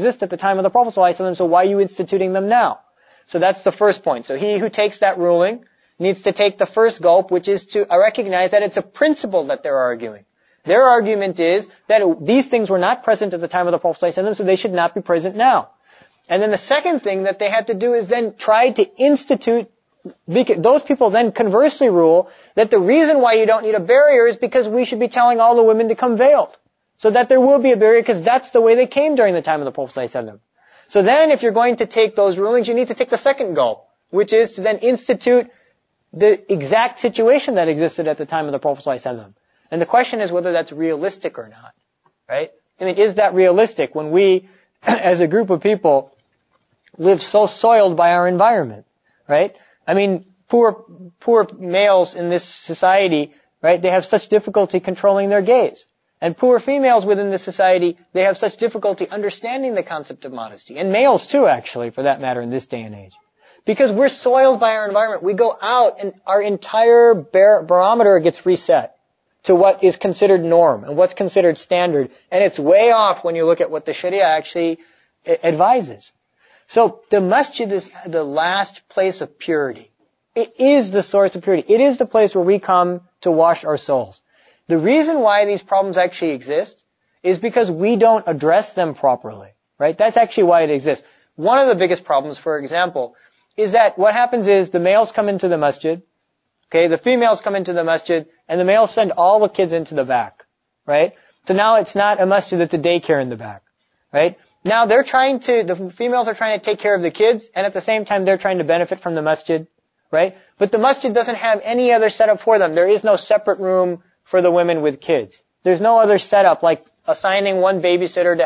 exist at the time of the Prophet ﷺ, so why are you instituting them now? So that's the first point. So he who takes that ruling needs to take the first gulp, which is to recognize that it's a principle that they're arguing. Their argument is that these things were not present at the time of the Prophet ﷺ, so they should not be present now. And then the second thing that they had to do is then try to institute, those people then conversely rule that the reason why you don't need a barrier is because we should be telling all the women to come veiled. So that there will be a barrier because that's the way they came during the time of the Prophet ﷺ. So then if you're going to take those rulings, you need to take the second gulp, which is to then institute the exact situation that existed at the time of the Prophet ﷺ. And the question is whether that's realistic or not, right? I mean, is that realistic when we, as a group of people, live so soiled by our environment, right? I mean, poor males in this society, right, they have such difficulty controlling their gaze. And poor females within this society, they have such difficulty understanding the concept of modesty. And males too, actually, for that matter, in this day and age. Because we're soiled by our environment. We go out and our entire barometer gets reset to what is considered norm and what's considered standard. And it's way off when you look at what the Sharia actually advises. So the masjid is the last place of purity. It is the source of purity. It is the place where we come to wash our souls. The reason why these problems actually exist is because we don't address them properly, right? That's actually why it exists. One of the biggest problems, for example, is that what happens is the males come into the masjid, okay, the females come into the masjid, and the males send all the kids into the back, right? So now it's not a masjid, it's a daycare in the back, right? Now the females are trying to take care of the kids, and at the same time they're trying to benefit from the masjid, right? But the masjid doesn't have any other setup for them. There is no separate room for the women with kids. There's no other setup like assigning one or two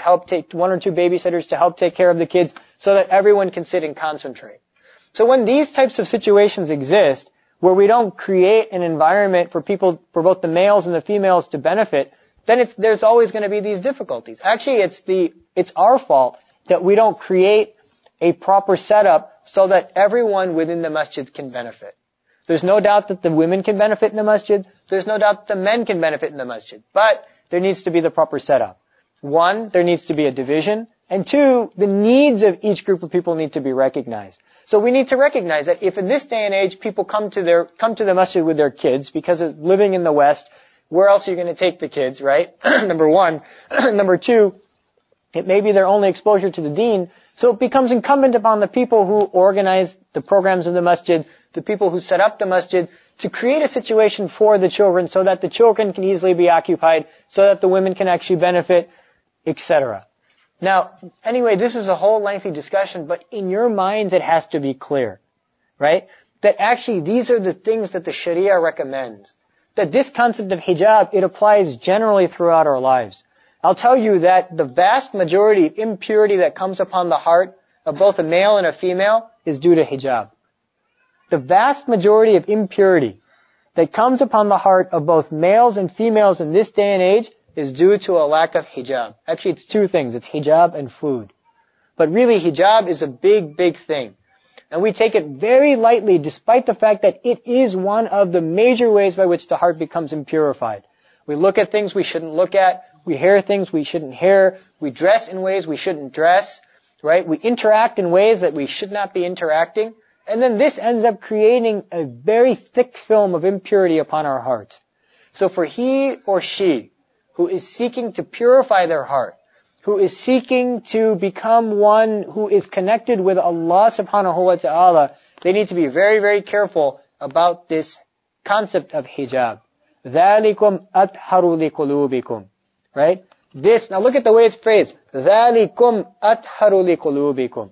babysitters to help take care of the kids so that everyone can sit and concentrate. So when these types of situations exist, where we don't create an environment for both the males and the females to benefit, then there's always going to be these difficulties. Actually, it's our fault that we don't create a proper setup so that everyone within the masjid can benefit. There's no doubt that the women can benefit in the masjid. There's no doubt that the men can benefit in the masjid. But there needs to be the proper setup. One, there needs to be a division. And two, the needs of each group of people need to be recognized. So we need to recognize that if in this day and age people come to the masjid with their kids because of living in the West, where else are you going to take the kids, right? Number one. Number two, it may be their only exposure to the deen. So it becomes incumbent upon the people who organize the programs of the masjid, the people who set up the masjid, to create a situation for the children so that the children can easily be occupied, so that the women can actually benefit, etc. Now, anyway, this is a whole lengthy discussion, but in your minds it has to be clear, right? That actually these are the things that the Sharia recommends. That this concept of hijab, it applies generally throughout our lives. I'll tell you that the vast majority of impurity that comes upon the heart of both a male and a female is due to hijab. The vast majority of impurity that comes upon the heart of both males and females in this day and age is due to a lack of hijab. Actually, it's two things. It's hijab and food. But really, hijab is a big, big thing. And we take it very lightly despite the fact that it is one of the major ways by which the heart becomes impurified. We look at things we shouldn't look at. We hear things we shouldn't hear. We dress in ways we shouldn't dress, right? We interact in ways that we should not be interacting. And then this ends up creating a very thick film of impurity upon our hearts. So for he or she who is seeking to purify their heart, who is seeking to become one who is connected with Allah subhanahu wa ta'ala, they need to be very, very careful about this concept of hijab. ذَلِكُمْ أَطْهَرُ لِقُلُوبِكُمْ. Right? This, now look at the way it's phrased. ذَلِكُمْ أَطْهَرُ لِقُلُوبِكُمْ.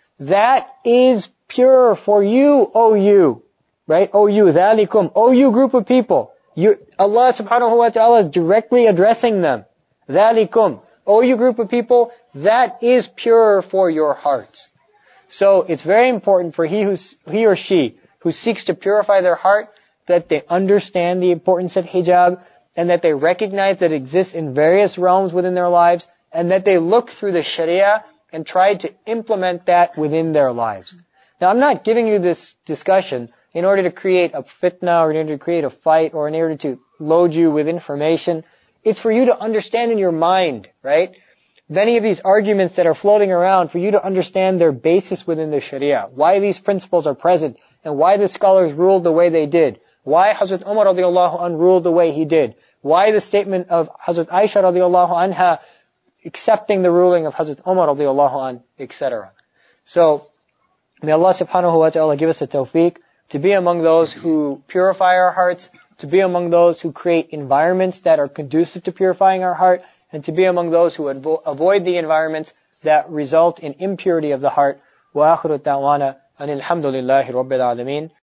That is pure for you, O you. Right? O you, ذَلِكُمْ. O you group of people. Allah subhanahu wa ta'ala is directly addressing them. ذَلِكُمْ. O you group of people, that is pure for your hearts. So it's very important for he or she who seeks to purify their heart that they understand the importance of hijab and that they recognize that it exists in various realms within their lives and that they look through the Sharia and try to implement that within their lives. Now I'm not giving you this discussion in order to create a fitna or in order to create a fight or in order to load you with information. It's for you to understand in your mind, right? many of these arguments that are floating around, for you to understand their basis within the Sharia, why these principles are present, and why the scholars ruled the way they did, why Hazrat Umar radiallahu anh ruled the way he did, why the statement of Hazrat Aisha radiallahu anha accepting the ruling of Hazrat Umar radiallahu anh, etc. So, may Allah subhanahu wa ta'ala give us the tawfiq to be among those who purify our hearts, to be among those who create environments that are conducive to purifying our heart, and to be among those who avoid the environments that result in impurity of the heart. Wa akhiru da'wana anil hamdulillahi rabbil alameen.